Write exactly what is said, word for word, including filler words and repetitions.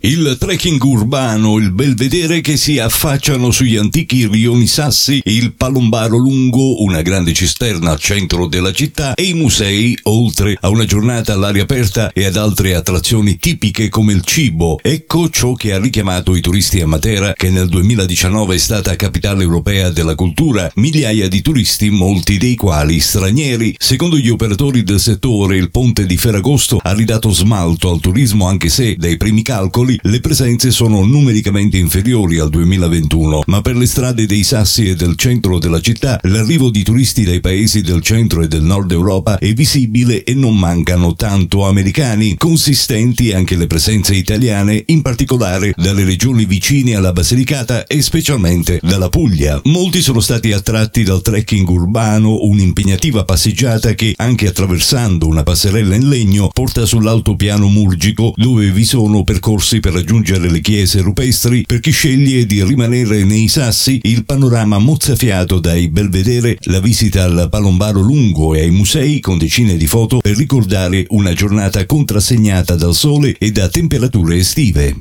Il trekking urbano, il belvedere che si affacciano sugli antichi rioni Sassi, il Palombaro Lungo, una grande cisterna al centro della città e i musei, oltre a una giornata all'aria aperta e ad altre attrazioni tipiche come il cibo. Ecco ciò che ha richiamato i turisti a Matera, che nel duemiladiciannove è stata capitale europea della cultura. Migliaia di turisti, molti dei quali stranieri. Secondo gli operatori del settore, il ponte di Ferragosto ha ridato smalto al turismo, anche se, dai primi calcoli, le presenze sono numericamente inferiori al duemilaventuno, ma per le strade dei Sassi e del centro della città l'arrivo di turisti dai paesi del centro e del nord Europa è visibile e non mancano tanto americani. Consistenti anche le presenze italiane, in particolare dalle regioni vicine alla Basilicata e specialmente dalla Puglia. Molti sono stati attratti dal trekking urbano, un'impegnativa passeggiata che, anche attraversando una passerella in legno, porta sull'altopiano Murgico, dove vi sono percorsi per raggiungere le chiese rupestri. Per chi sceglie di rimanere nei Sassi, il panorama mozzafiato dai belvedere, la visita al Palombaro Lungo e ai musei con decine di foto per ricordare una giornata contrassegnata dal sole e da temperature estive.